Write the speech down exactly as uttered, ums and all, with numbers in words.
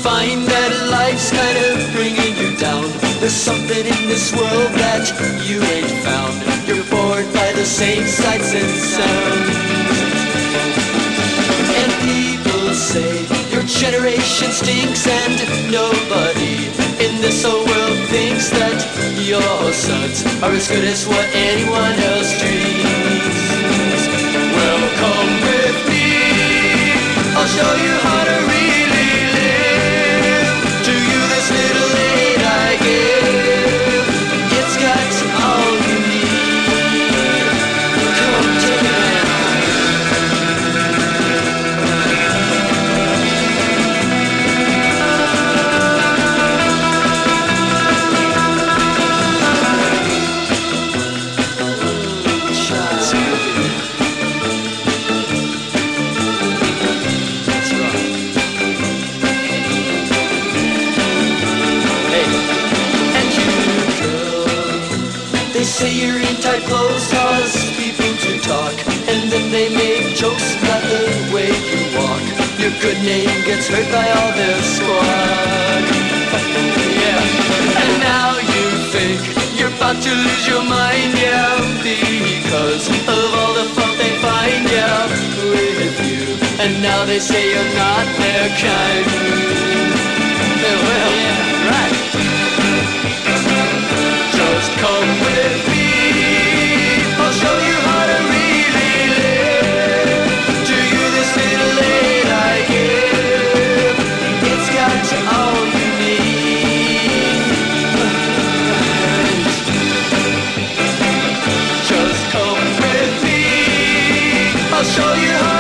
find that life's kind of bringing you down. There's something in this world that you ain't found. You're bored by the same sights and sounds. And people say your generation stinks, and nobody in this whole world thinks that your sons are as good as what anyone else dreams. Well, come with me, I'll show you how to really live. To you this little aid I give, it's got all you need. Come take it now. They say you're in tight clothes, cause people do talk, and then they make jokes about the way you walk. Your good name gets hurt by all their squad. Yeah, and now you think you're about to lose your mind, yeah, because of all the fault they find, yeah, with you. And now they say you're not their kind. Well, yeah, right. Just come with me, I'll show you how to really live. To you this little aid I give, it's got all you need. Just come with me, I'll show you how